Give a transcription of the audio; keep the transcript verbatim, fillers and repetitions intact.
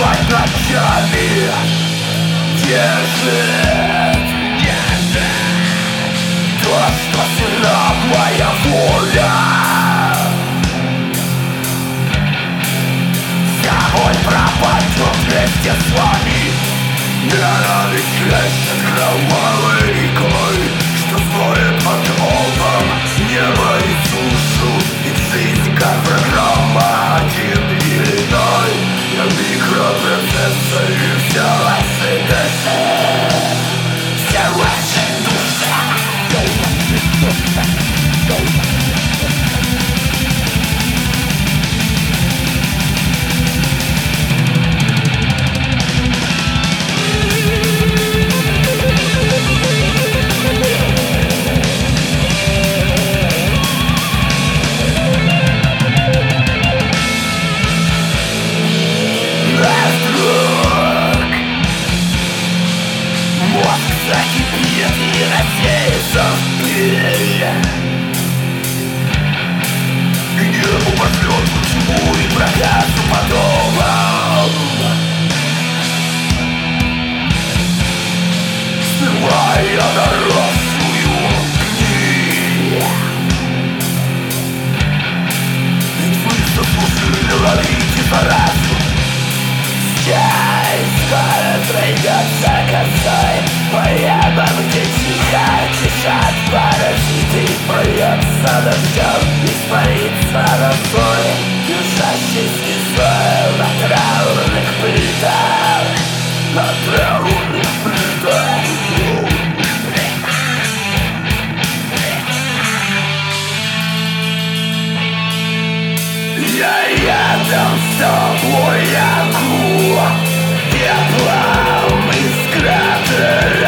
под ночами держит то, что слабая воля. Огонь пропадет вместе с вами. Раны чешет кровавой рекой, что смотрит под окном небо и сушу. И жизнь как программа один или иной. Я микропроцессор и все ваши души. Все ваши души. Закипит и рассеется в пыль. И небо пошлет тьму и проказу подобом, смывая доросшую гниль. Ведь вы заслужили ловить заразу. Здесь скоро пройдется косой. Поедом, где тихо кишат паразиты. Прольется дождем, испарится росой, дышащий слезой на траурных плитах. На траурных плитах. Я рядом с тобой, я пеплом из кратера.